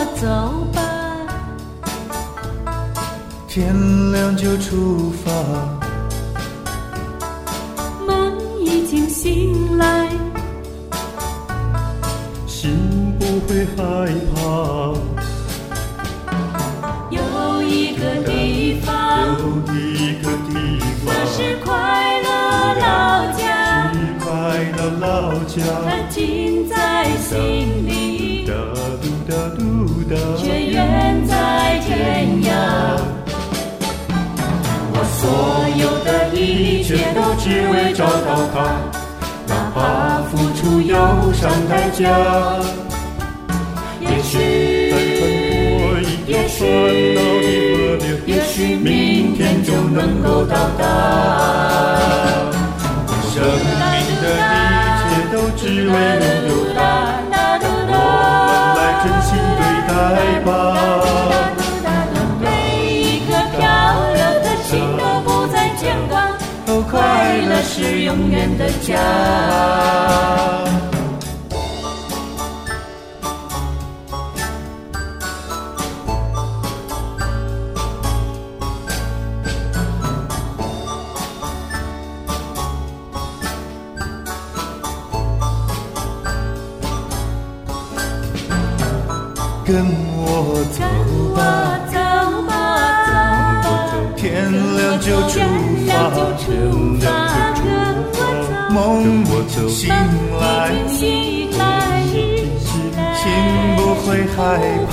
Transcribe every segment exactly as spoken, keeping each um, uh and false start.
走吧， 天亮就出发， 梦已经醒来， 心不会害怕。 有一个地方， 有一个地方， 那是快乐老家， 是快乐老家， 它近在心里， 哒嘟哒嘟哒， 却远在天涯。我所有的一切都只为找到它，哪怕付出忧伤代价。也许再穿过一条烦恼的河流， 也许明天就能够到达。 生命的一切都只为拥有它，我们来真心对待吧。 每一颗漂流的心都不再牵挂， 哦， 快乐是永远的家。 跟我走吧， 走吧，走吧， 天亮就出发， 天亮就出发， 梦醒来，心不会害怕。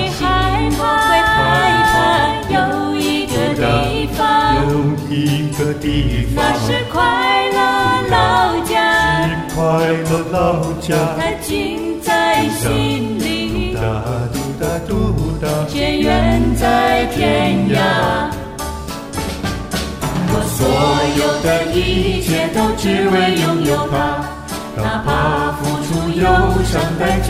有一个地方， 有一个地方， 那是快乐老家， 是快乐老家， 它近在心里， 哒嘟哒嘟哒， 却远在天涯。我所有的一切都只为拥有它，哪怕付出忧伤代价。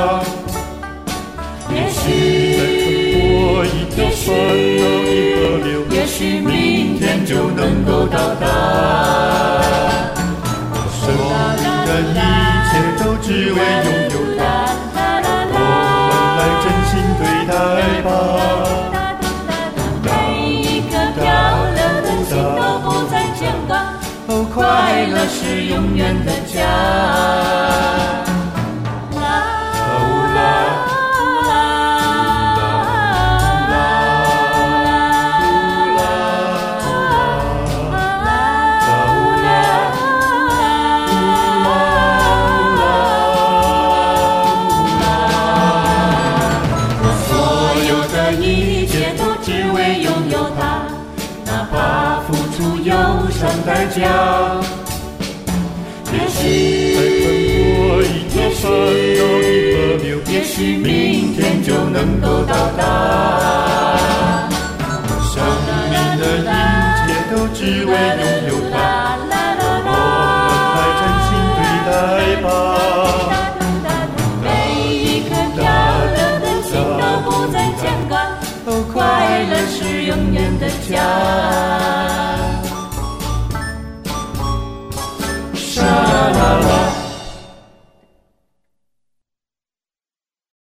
也许再穿过一条烦恼的河流， 也许明天就能够到达。 生命的一切都只为拥有它，我们来真心对待吧。 每一颗漂流的心都不再牵挂， 哦， 快乐是永远的家。代价，也许再穿过一条烦恼的河流， 也许明天就能够到达。 生命的一切都只为拥有它，我们来真心对待吧。 每一颗漂流的心都不再牵挂，快乐是永远的家。